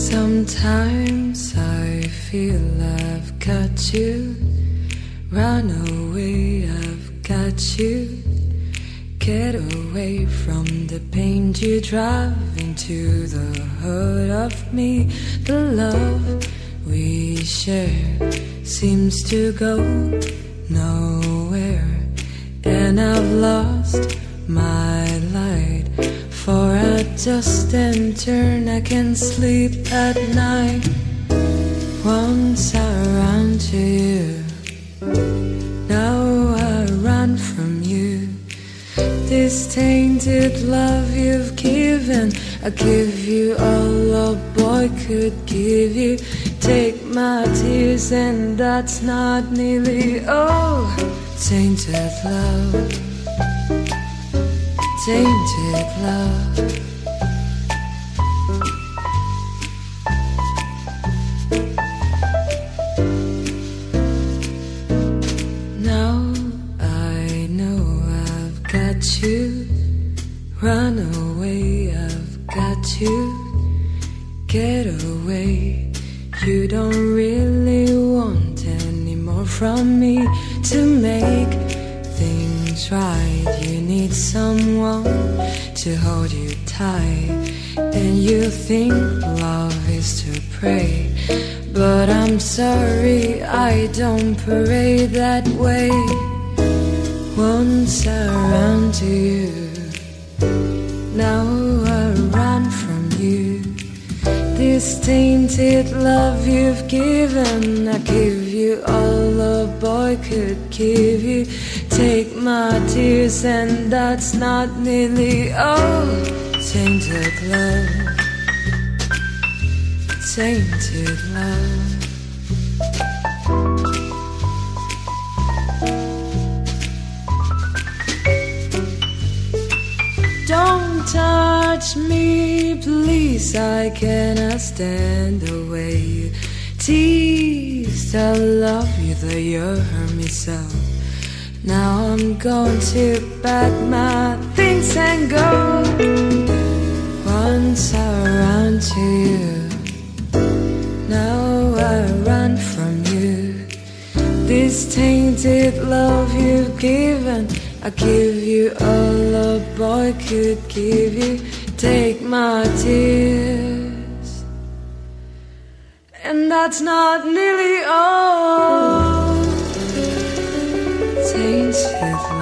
Sometimes I feel I've got you. Run away, I've got you. Get away from the pain you drive into the hurt of me. The love we share seems to go nowhere, and I've lost my light. For a twist and turn, I can't sleep at night. Once I ran to you, now I run from you. This tainted love you've given, I give you all a boy could give you. Take my tears and that's not nearly all. Tainted love, tainted love. Now I know I've got you. Run away, I've got you. Get away. You don't really want any more from me. To make things right, you need someone to hold you tight. And you think love is to pray, but I'm sorry, I don't parade that way. Once I ran to you, now I run from you. This tainted love you've given, I give you all a boy could give you. Take my tears and that's not nearly all. Tainted love, tainted love. Don't touch me, please, I cannot stand the way you tease. I love you, though you hurt me so. Now I'm going to pack my things and go. Once I ran to you, now I run from you. This tainted love you've given, I give you all a boy could give you. Take my tears, and that's not nearly all. Tainted love.